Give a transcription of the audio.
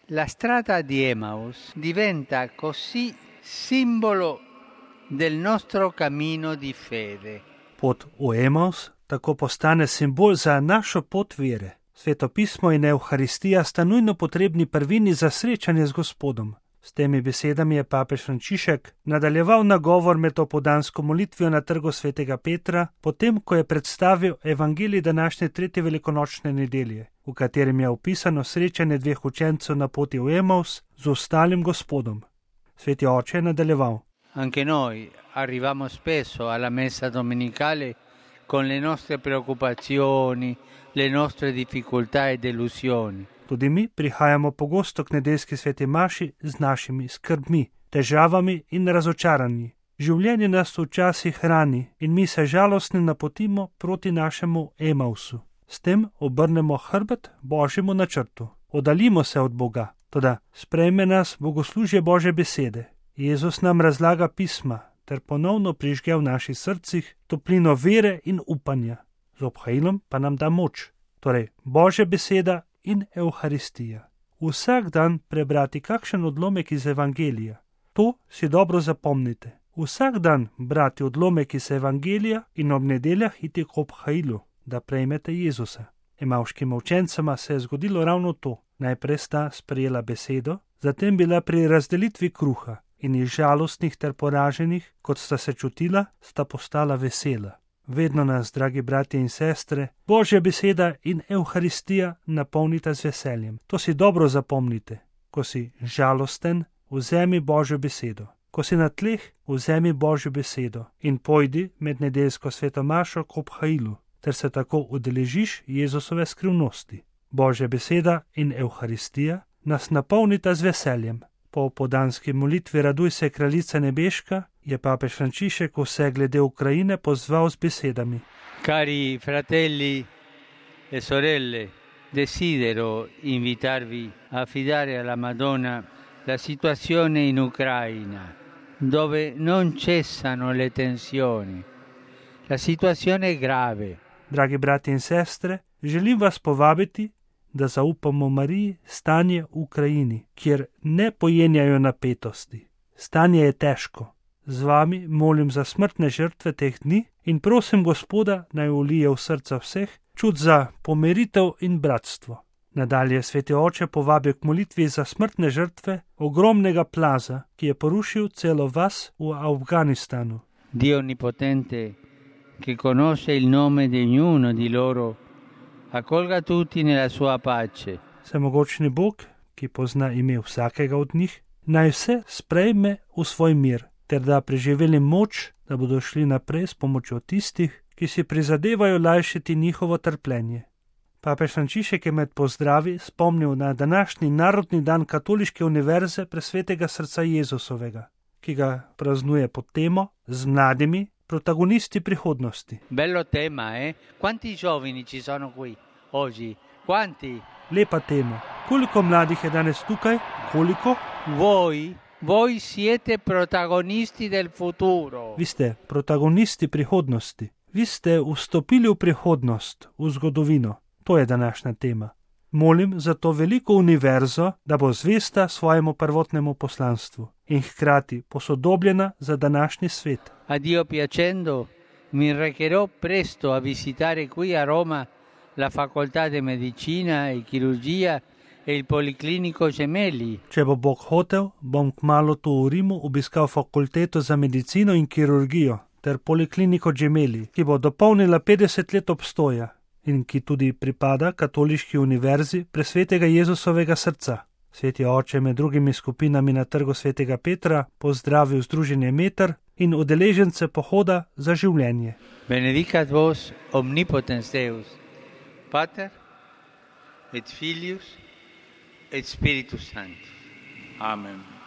La strada di Emmaus diventa così simbolo del nostro cammino di fede. Pot v Emaus tako postane simbol za našo pot vere. Sveto pismo in Evharistija sta nujno potrebni prvini za srečanje z Gospodom. S temi besedami je papež Frančišek nadaljeval nagovor med opoldansko molitvijo na trgu svetega Petra, potem ko je predstavil evangelij današnje 3. velikonočne nedelje, v katerem je opisano srečanje dveh učencev na poti v Emaus z ostalim Gospodom. Sveti oče je nadaljeval. Anche noi arriviamo spesso alla messa domenicale con le nostre preoccupazioni, le nostre difficoltà e delusioni. Tudi mi prihajamo pogosto k nedeljski sveti maši z našimi skrbmi, težavami in razočaranji. Življenje nas včasih hrani in mi se žalostni napotimo proti našemu Emausu. S tem obrnemo hrbet Božjemu načrtu. Oddaljimo se od Boga, toda sprejme nas bogoslužje Božje besede. Jezus nam razlaga pisma ter ponovno prižge v naših srcih toplino vere in upanja. Z obhajilom pa nam da moč, torej Božja beseda in Evharistija. Vsak dan prebrati kakšen odlomek iz Evangelija. To si dobro zapomnite. Vsak dan brati odlomek iz Evangelija in ob nedeljah iti k obhajilu, da prejmete Jezusa. Emavškim učencema se je zgodilo ravno to. Najprej sta sprejela besedo, zatem bila pri razdelitvi kruha in iz žalostnih ter poraženih, kot sta se čutila, sta postala vesela. Vedno nas, dragi bratje in sestre, Božja beseda in Evharistija napolnita z veseljem. To si dobro zapomnite. Ko si žalosten, vzemi Božjo besedo. Ko si na tleh, vzemi Božjo besedo in pojdi med nedeljsko sveto mašo k obhajilu, ter se tako udeležiš Jezusove skrivnosti. Božja beseda in Evharistija nas napolnita z veseljem. Po opoldanski molitvi Raduj se, kraljica nebeška, je papež Frančišek vse glede Ukrajine pozval z besedami. Cari fratelli e sorelle, desidero invitarvi a affidare alla Madonna la situazione in Ucraina, dove non cessano le tensioni. La situazione è grave. Dragi brati in sestre, želim vas povabiti, da zaupamo Mariji stanje v Ukrajini, kjer ne pojenjajo napetosti. Stanje je težko. Z vami molim za smrtne žrtve teh dni in prosim Gospoda, naj ulije v srca vseh čut za pomiritev in bratstvo. Nadalje sveti oče povabi k molitvi za smrtne žrtve ogromnega plaza, ki je porušil celo vas v Afganistanu. Dio onnipotente, che conosce il nome di ognuno di loro, accolga tutti nella sua pace. Vsemogočni Bog, ki pozna ime vsakega od njih, naj vse sprejme v svoj mir, ter da preživeli moč, da bodo šli naprej s pomočjo tistih, ki si prizadevajo lajšati njihovo trpljenje. Papež Frančišek je med pozdravi spomnil na današnji narodni dan Katoliške univerze Presvetega srca Jezusovega, ki ga praznuje pod temo z mladimi protagonisti prihodnosti. Bello tema, eh? Quanti giovani ci sono qui oggi? Quanti? Lepa tema. Koliko mladih je danes tukaj? Koliko? Voi siete protagonisti del futuro. Vi ste protagonisti prihodnosti. Vi ste vstopili v prihodnost, v zgodovino. To je današnja tema. Molim za to veliko univerzo, da bo zvesta svojemu prvotnemu poslanstvu in hkrati posodobljena za današnji svet. A Dio piacendo, mi recherò presto a visitare qui a Roma la Facoltà di Medicina e Chirurgia e il Policlinico Gemelli. Če bo Bog hotel, bom kmalu tu v Rimu obiskal fakulteto za medicino in kirurgijo ter Polikliniko Gemelli, ki bo dopolnila 50 let obstoja in ki tudi pripada Katoliški univerzi Presvetega Jezusovega srca. Sveti oče med drugimi skupinami na trgu svetega Petra pozdravil Združenje Meter in udeležence pohoda za življenje. Benedicat vos omnipotens Deus, Pater et Filius et Spiritus Sanctus. Amen.